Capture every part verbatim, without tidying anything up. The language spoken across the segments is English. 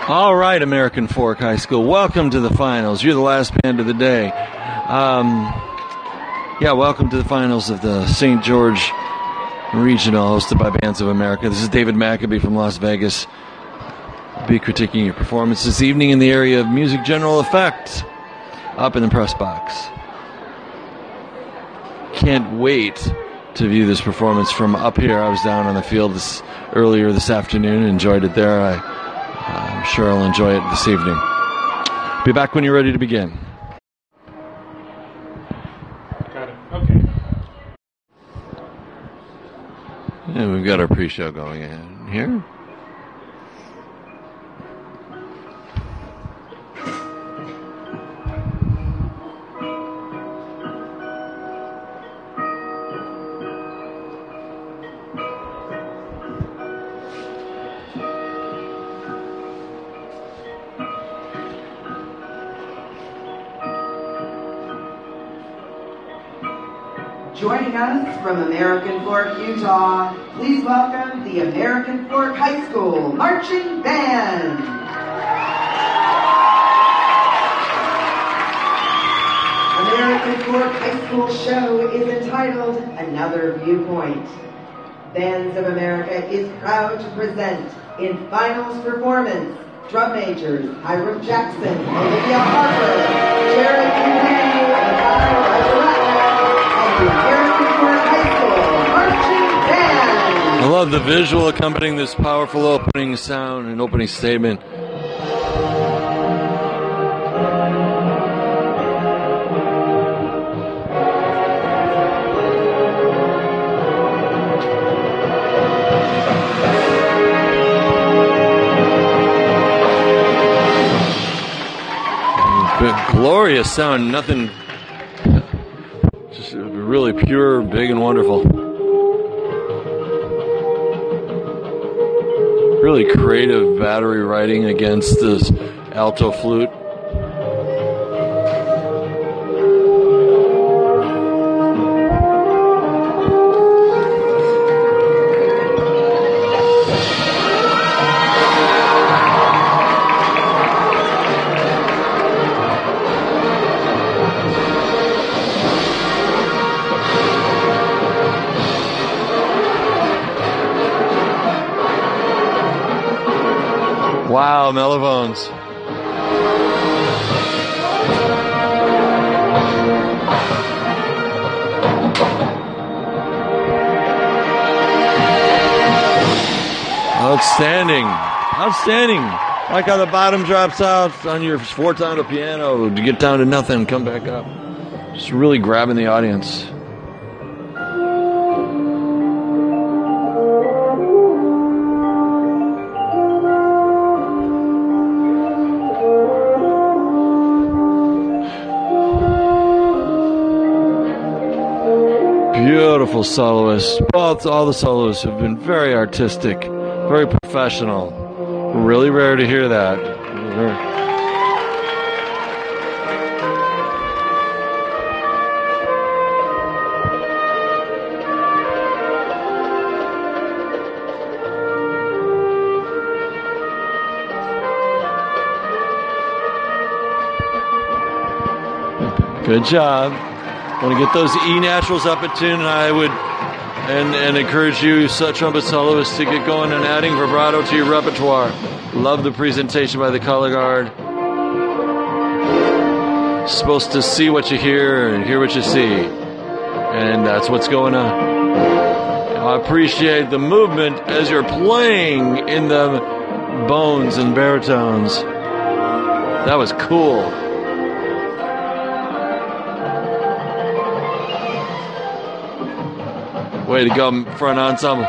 All right, American Fork High School, welcome to the finals. You're the last band of the day. Um, yeah, welcome to the finals of the Saint George Regional, hosted by Bands of America. This is David Maccabee from Las Vegas. I'll be critiquing your performance this evening in the area of music general effect, up in the press box. Can't wait to view this performance from up here. I was down on the field this, earlier this afternoon, enjoyed it there. I I'm sure I'll enjoy it this evening. Be back when you're ready to begin. Got it. Okay. And we've got our pre-show going in here. Joining us from American Fork, Utah, please welcome the American Fork High School Marching Band. American Fork High School show is entitled Another Viewpoint. Bands of America is proud to present in finals performance drum majors Hiram Jackson, Olivia Harper, Jared Duhay, and Kyle Resurrect. American Fork High School Marching Band. I love the visual accompanying this powerful opening sound and opening statement. Glorious sound, nothing. Just really pure, big, and wonderful. Really creative battery writing against this alto flute. Wow, Mellowbones. Outstanding. Outstanding. Like how the bottom drops out on your four-tono piano to get down to nothing, come back up. Just really grabbing the audience. Beautiful soloists. Both, all the soloists have been very artistic, very professional. Really rare to hear that. Good job. Want to get those E naturals up at tune, and I would and, and encourage you, trumpet soloists, to get going and adding vibrato to your repertoire. Love the presentation by the color guard. Supposed to see what you hear and hear what you see, and that's what's going on. I appreciate the movement as you're playing in the bones and baritones. That was cool. Way to go, front ensemble.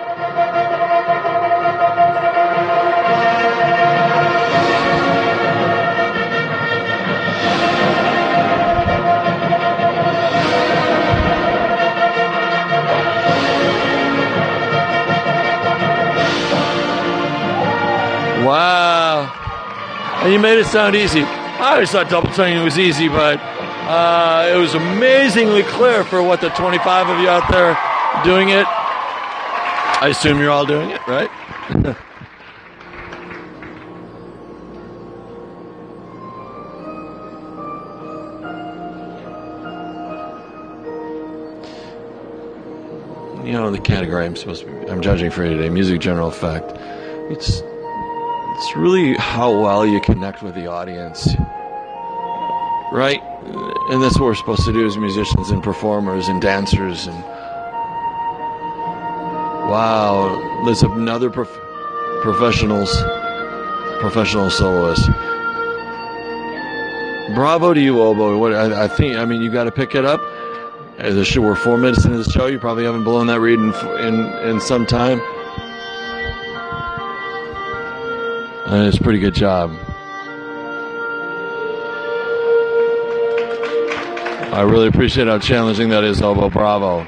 Wow. And you made it sound easy. I always thought double tonguing was easy, but uh, it was amazingly clear for what the twenty-five of you out there doing it. I assume you're all doing it, right? you know, the category I'm supposed to be, I'm judging for today, music general effect. It's it's really how well you connect with the audience, right? And that's what we're supposed to do as musicians and performers and dancers. And wow, there's another prof- professionals, professional soloist. Bravo to you, Oboe. What I, I think, I mean, you got to pick it up. As a show, we're four minutes into the show. You probably haven't blown that reed in in, in some time. And it's a pretty good job. I really appreciate how challenging that is, Oboe. Bravo.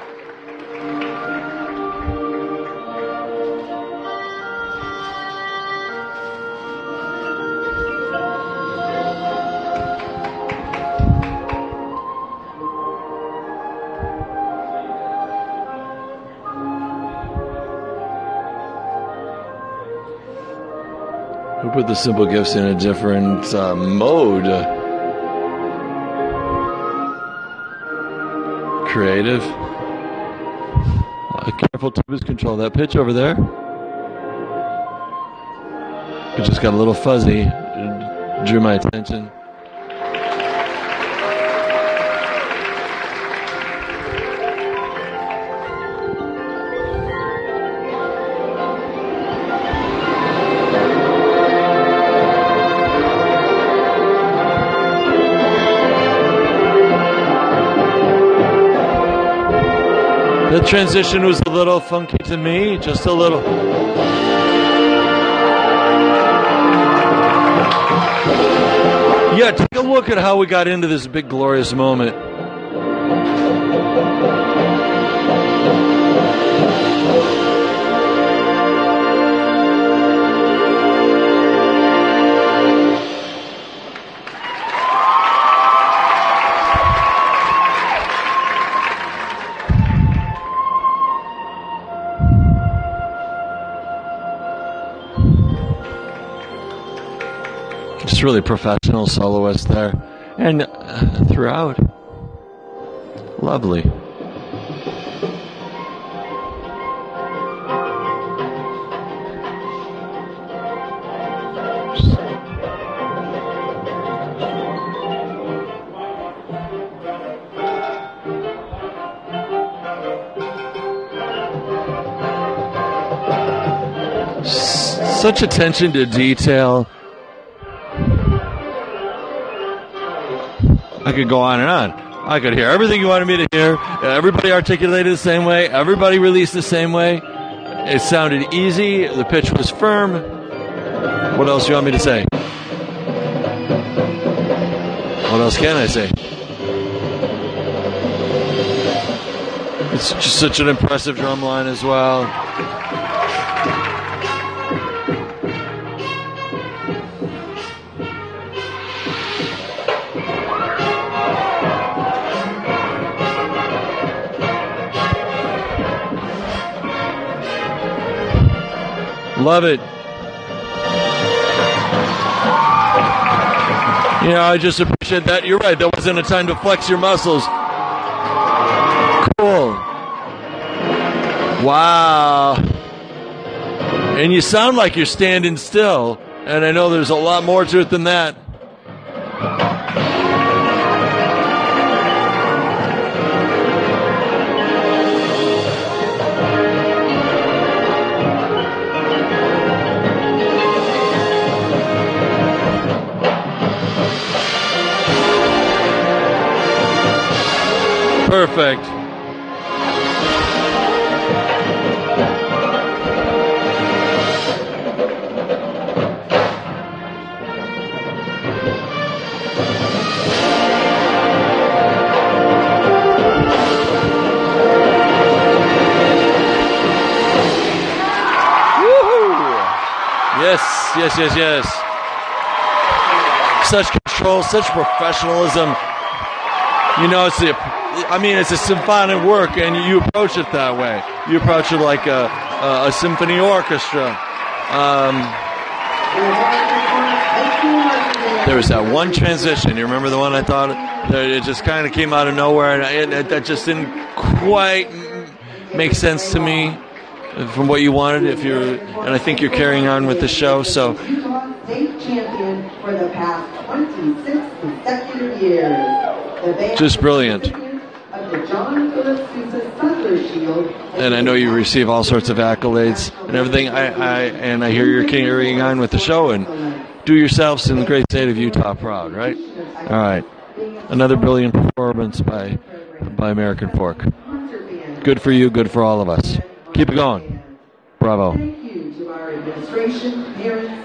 Who put the simple gifts in a different uh, mode? Creative. Uh, careful, Tubas, control that pitch over there. It just got a little fuzzy. It drew my attention. The transition was a little funky to me, just a little. Yeah, take a look at how we got into this big glorious moment. Just really professional soloist there. And uh, throughout, lovely. S- such attention to detail. I could go on and on. I could hear everything you wanted me to hear. Everybody articulated the same way. Everybody released the same way. It sounded easy. The pitch was firm. What else do you want me to say? What else can I say? It's just such an impressive drum line as well. Love it. You know, I just appreciate that. You're right. That wasn't a time to flex your muscles. Cool. Wow. And you sound like you're standing still. And I know there's a lot more to it than that. Perfect. Woohoo! Yes, yes, yes, yes. Such control, such professionalism. You know, it's the I mean, it's a symphonic work, and you approach it that way. You approach it like a, a, a symphony orchestra. Um, there was that one transition. You remember the one I thought? It just kind of came out of nowhere, and it, it, that just didn't quite makes sense to me from what you wanted. If you're, and I think you're carrying on with the show. So, Utah state champion for the past twenty-six consecutive years. The band just brilliant. Of the John Philip Sousa Sutler Shield. And I know you receive all sorts of accolades and everything. I, I and I hear you're carrying on with the show, and do yourselves in the great state of Utah proud, right? All right. Another brilliant performance by by American Fork. Good for you, good for all of us. Keep it going. Bravo. Thank you to our administration, parents,